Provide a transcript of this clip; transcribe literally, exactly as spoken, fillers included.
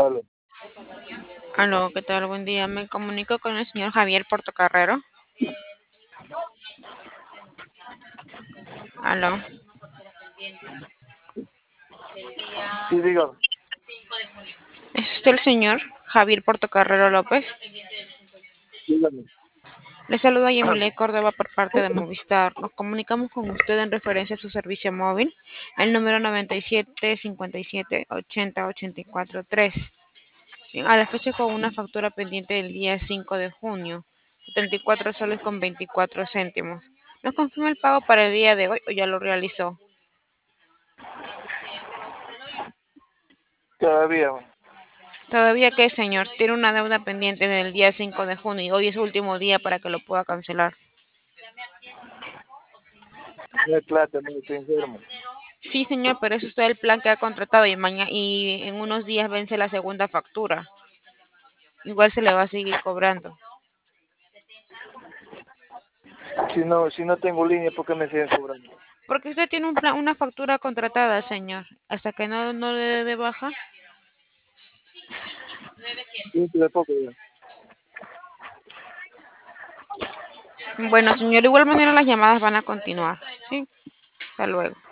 Aló. Aló, ¿qué tal? Buen día. Me comunico con el señor Javier Portocarrero. Aló. Sí, dígame. ¿Es usted el señor Javier Portocarrero López? Dígame. Le saluda Yemile Córdoba por parte de Movistar. Nos comunicamos con usted en referencia a su servicio móvil, el número noventa y siete cincuenta y siete ochenta ochenta y cuatro tres. Bien, a la fecha con una factura pendiente del día cinco de junio, setenta y cuatro soles con veinticuatro céntimos. ¿Nos confirma el pago para el día de hoy o ya lo realizó? Todavía, man. Todavía que, señor, tiene una deuda pendiente del día cinco de junio y hoy es su último día para que lo pueda cancelar. No hay plata, no estoy enfermo. Sí, señor, pero es usted el plan que ha contratado y mañana y en unos días vence la segunda factura. Igual se le va a seguir cobrando. Si no, si no tengo línea, ¿por qué me siguen cobrando? Porque usted tiene un plan, una factura contratada, señor. Hasta que no, no le dé de baja. Dentro de poco ya. Bueno, señor, de igual manera las llamadas van a continuar. Sí, hasta luego.